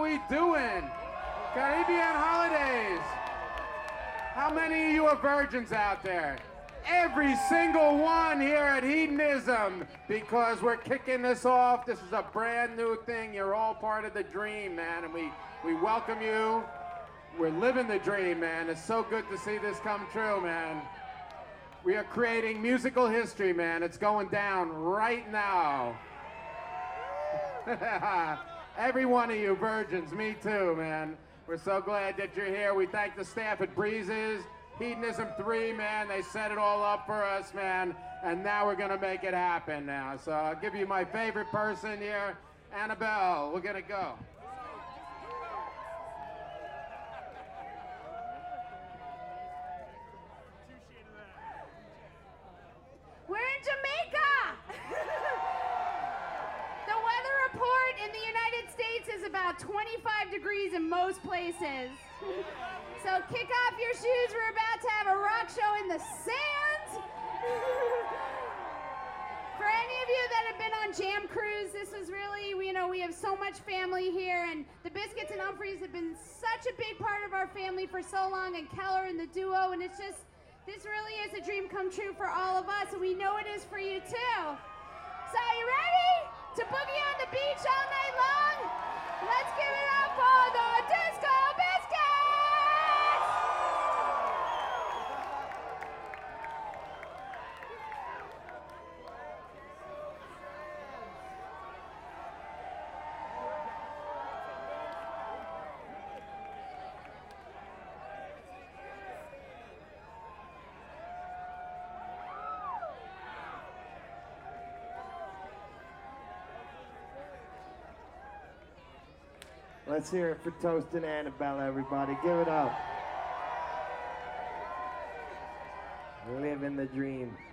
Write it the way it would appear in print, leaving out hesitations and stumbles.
we doing? Caribbean holidays. How many of you are virgins out there? Every single one here at Hedonism, because we're kicking this off. This is a brand new thing. You're all part of the dream, man, and we welcome you. We're living the dream, man. It's so good to see this come true, man. We are creating musical history, man. It's going down right now. Every one of you virgins, me too, man. We're so glad that you're here. We thank the staff at Breezes, Hedonism 3, man. They set it all up for us, man. And now we're going to make it happen now. So I'll give you my favorite person here, Annabelle. We're going to go. We're in Jamaica! The weather report in the United States is about 25 degrees in most places. So kick off your shoes, we're about to have a rock show in the sand. For any of you that have been on Jam Cruise, this is really, we have so much family here, and the Biscuits and Humphreys have been such a big part of our family for so long, and Keller and the duo, and it's just, this really is a dream come true for all of us, and we know it is for you too. So are you ready to boogie on the beach all night long? Let's give it up for the Disco Biscuits! Let's hear it for Toastin' Annabelle, everybody. Give it up. Living the dream.